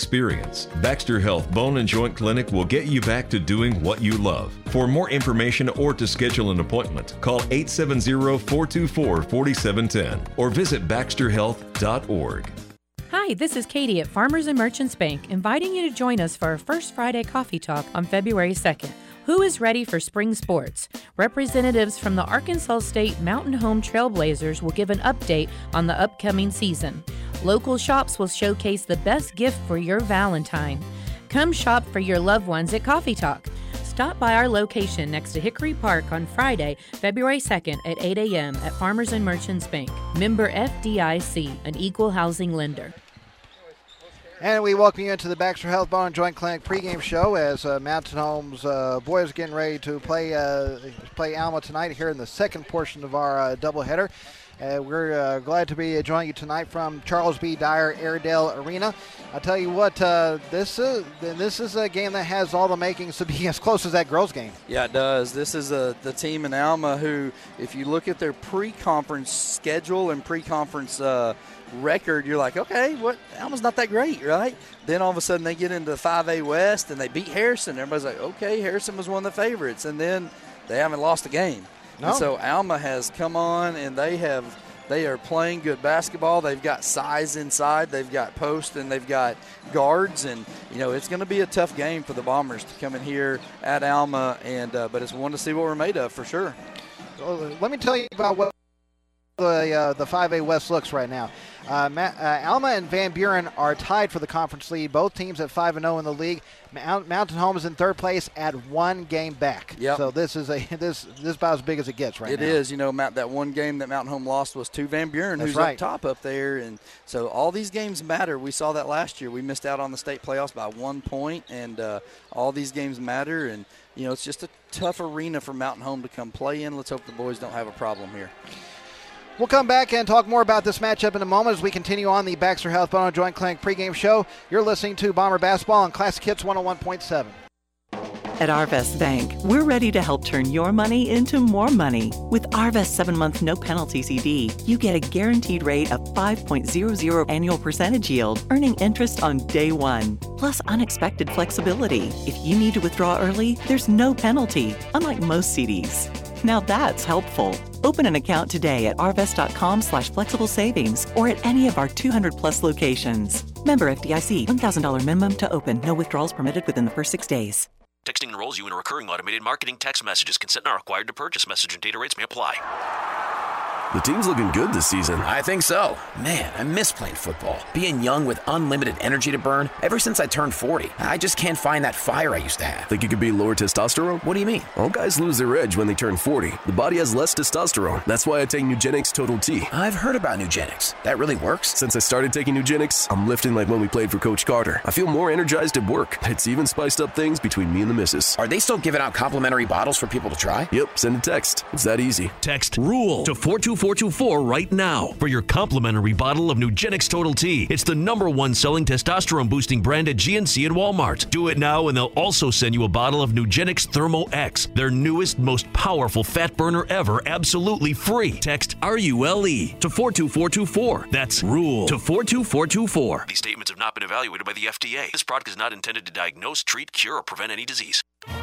experience. Baxter Health Bone and Joint Clinic will get you back to doing what you love. For more information or to schedule an appointment, call 870-424-4710 or visit baxterhealth.org. Hi, this is Katie at Farmers and Merchants Bank, inviting you to join us for our first Friday Coffee Talk on February 2nd. Who is ready for spring sports? Representatives from the Arkansas State Mountain Home Trailblazers will give an update on the upcoming season. Local shops will showcase the best gift for your Valentine. Come shop for your loved ones at Coffee Talk. Stop by our location next to Hickory Park on Friday, February 2nd at 8 a.m. at Farmers and Merchants Bank. Member FDIC, an equal housing lender. And we welcome you into the Baxter Health Bone and Joint Clinic pregame show as Mountain Home's boys are getting ready to play Alma tonight here in the second portion of our doubleheader. We're glad to be joining you tonight from Charles B. Dyer Airedale Arena. I'll tell you what, this is a game that has all the makings to be as close as that girls game. Yeah, it does. This is the team in Alma who, if you look at their pre-conference schedule and pre-conference record, you're like, okay, Alma's not that great, right? Then all of a sudden they get into the 5A West and they beat Harrison. Everybody's like, okay, Harrison was one of the favorites, and then they haven't lost a game. No. And so Alma has come on, and they are playing good basketball. They've got size inside, they've got post, and they've got guards, and it's going to be a tough game for the Bombers to come in here at Alma, and but it's one to see what we're made of for sure. Well, let me tell you about what the 5A West looks right now. Alma and Van Buren are tied for the conference lead. Both teams at 5-0 in the league. Mountain Home is in third place at one game back. Yep. So this is about as big as it gets right now. It is. That one game that Mountain Home lost was to Van Buren, who's right up top up there. And so all these games matter. We saw that last year. We missed out on the state playoffs by 1 point, and all these games matter. And, it's just a tough arena for Mountain Home to come play in. Let's hope the boys don't have a problem here. We'll come back and talk more about this matchup in a moment as we continue on the Baxter Health Bone and Joint Clinic pregame show. You're listening to Bomber Basketball on Classic Hits 101.7. At Arvest Bank, we're ready to help turn your money into more money. With Arvest 7-month no-penalty CD, you get a guaranteed rate of 5.00 annual percentage yield, earning interest on day one, plus unexpected flexibility. If you need to withdraw early, there's no penalty, unlike most CDs. Now that's helpful. Open an account today at arvest.com/flexible savings or at any of our 200-plus locations. Member FDIC, $1,000 minimum to open. No withdrawals permitted within the first 6 days. Texting enrolls you in a recurring automated marketing text messages. Consent not required to purchase. Message and data rates may apply. The team's looking good this season. I think so. Man, I miss playing football. Being young with unlimited energy to burn. Ever since I turned 40, I just can't find that fire I used to have. Think it could be lower testosterone? What do you mean? All guys lose their edge when they turn 40. The body has less testosterone. That's why I take Nugenix Total T. I've heard about Nugenix. That really works? Since I started taking Nugenix, I'm lifting like when we played for Coach Carter. I feel more energized at work. It's even spiced up things between me and the missus. Are they still giving out complimentary bottles for people to try? Yep, send a text. It's that easy. Text RULE to 42424 right now for your complimentary bottle of Nugenix Total T. It's the #1 selling testosterone boosting brand at GNC and Walmart. Do it now and they'll also send you a bottle of Nugenix Thermo X, their newest, most powerful fat burner ever, absolutely free. Text RULE to 42424. That's RULE to 42424. These statements have not been evaluated by the FDA. This product is not intended to diagnose, treat, cure, or prevent any disease.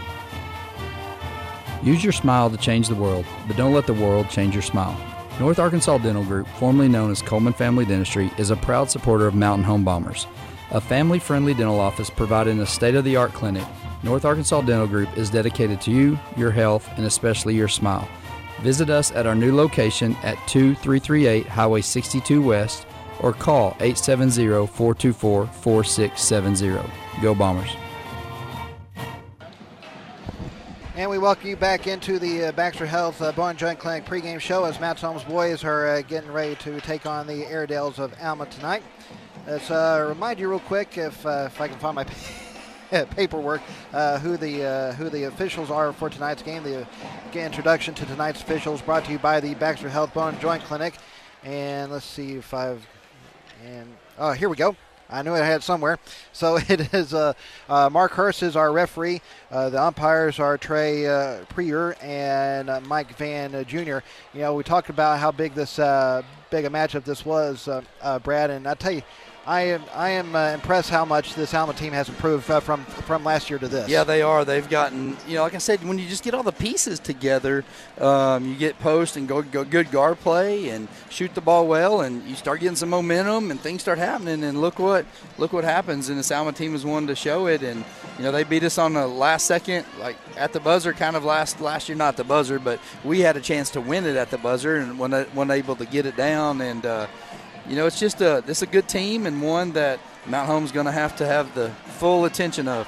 Use your smile to change the world, but don't let the world change your smile. North Arkansas Dental Group, formerly known as Coleman Family Dentistry, is a proud supporter of Mountain Home Bombers. A family-friendly dental office providing a state-of-the-art clinic, North Arkansas Dental Group is dedicated to you, your health, and especially your smile. Visit us at our new location at 2338 Highway 62 West or call 870-424-4670. Go Bombers. And we welcome you back into the Baxter Health Bone and Joint Clinic pregame show as Mountain Home's boys are getting ready to take on the Airedales of Alma tonight. Let's remind you real quick, if I can find my paperwork, who the officials are for tonight's game. The introduction to tonight's officials brought to you by the Baxter Health Bone and Joint Clinic. And let's see if here we go. I knew I had it somewhere. So it is Mark Hurst is our referee. The umpires are Trey Prieur and Mike Van Jr. We talked about how big this big a matchup this was, Brad, and I tell you, I am impressed how much this Alma team has improved from last year to this. Yeah, they are. They've gotten, like I said, when you just get all the pieces together, you get post and go good guard play and shoot the ball well, and you start getting some momentum and things start happening. And look what happens. And this Alma team is one to show it. And they beat us on the last second, like at the buzzer, kind of last year, not the buzzer, but we had a chance to win it at the buzzer and wasn't able to get it down. And it's just this is a good team and one that Mount Home's going to have the full attention of.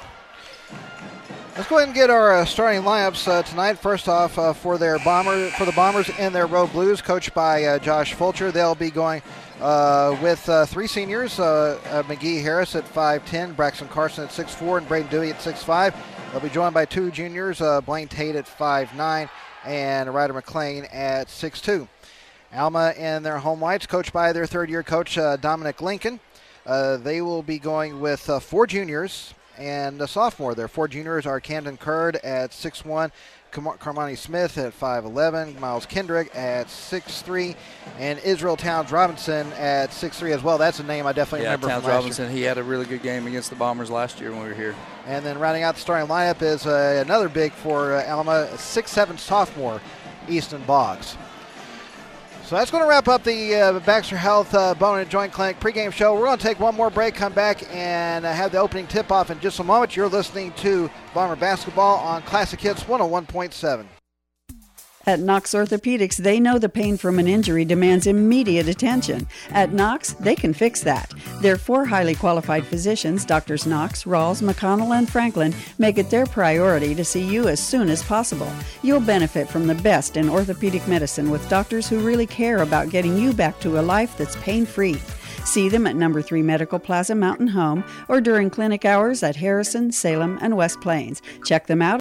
Let's go ahead and get our starting lineups tonight. First off, for the Bombers in their Road Blues, coached by Josh Fulcher. They'll be going with 3 seniors, McGee Harris at 5'10", Braxton Carson at 6'4", and Braden Dewey at 6'5". They'll be joined by 2 juniors, Blaine Tate at 5'9", and Ryder McLean at 6'2". Alma in their home whites, coached by their third-year coach, Dominic Lincoln. They will be going with 4 juniors and a sophomore. Their 4 juniors are Camden Curd at 6'1", Carmani Smith at 5'11", Miles Kendrick at 6'3", and Israel Towns Robinson at 6'3" as well. That's a name I definitely remember Towns from last Robinson. year. He had a really good game against the Bombers last year when we were here. And then rounding out the starting lineup is another big for Alma, 6'7" sophomore, Easton Boggs. So that's going to wrap up the Baxter Health Bone and Joint Clinic pregame show. We're going to take one more break, come back, and have the opening tip-off in just a moment. You're listening to Bomber Basketball on Classic Hits 101.7. At Knox Orthopedics, they know the pain from an injury demands immediate attention. At Knox, they can fix that. Their 4 highly qualified physicians, Drs. Knox, Rawls, McConnell, and Franklin, make it their priority to see you as soon as possible. You'll benefit from the best in orthopedic medicine with doctors who really care about getting you back to a life that's pain-free. See them at No. 3 Medical Plaza Mountain Home or during clinic hours at Harrison, Salem, and West Plains. Check them out